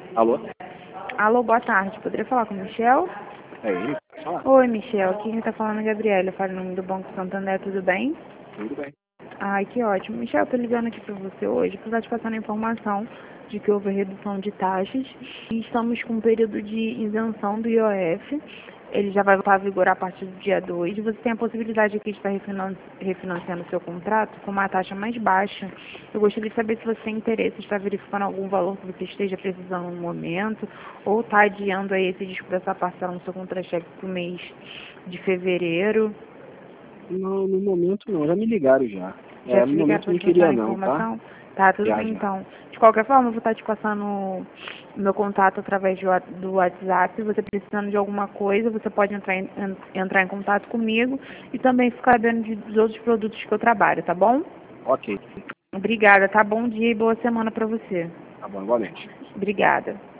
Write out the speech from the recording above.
Alô? Alô, boa tarde. Poderia falar com o Michel? É ele? Fala. Oi, Michel. Aqui quem tá falando é a Gabriela. Eu falo em nome do Banco Santander, tudo bem? Tudo bem. Ai, que ótimo. Michel, eu tô ligando aqui pra você hoje pra estar te passando a informação de que houve redução de taxas e estamos com um período de isenção do IOF. Ele já vai voltar a vigorar a partir do dia 2. Você tem a possibilidade aqui de estar refinanciando o seu contrato com uma taxa mais baixa. Eu gostaria de saber se você tem interesse, está verificando algum valor que você esteja precisando no momento, ou está adiando aí esse disco dessa parcela no seu contra-cheque para o mês de fevereiro. Não, no momento não. Já me ligaram já. Já No te ligaram momento para não te passar queria a não, tá? informação? Tá, tudo Já, bem já. então. De qualquer forma, eu vou estar te passando o meu contato através do WhatsApp. Se você precisando de alguma coisa, você pode entrar em contato comigo e também ficar sabendo dos outros produtos que eu trabalho, tá bom? Ok. Obrigada, tá? Bom dia e boa semana para você. Tá bom, igualmente. Obrigada.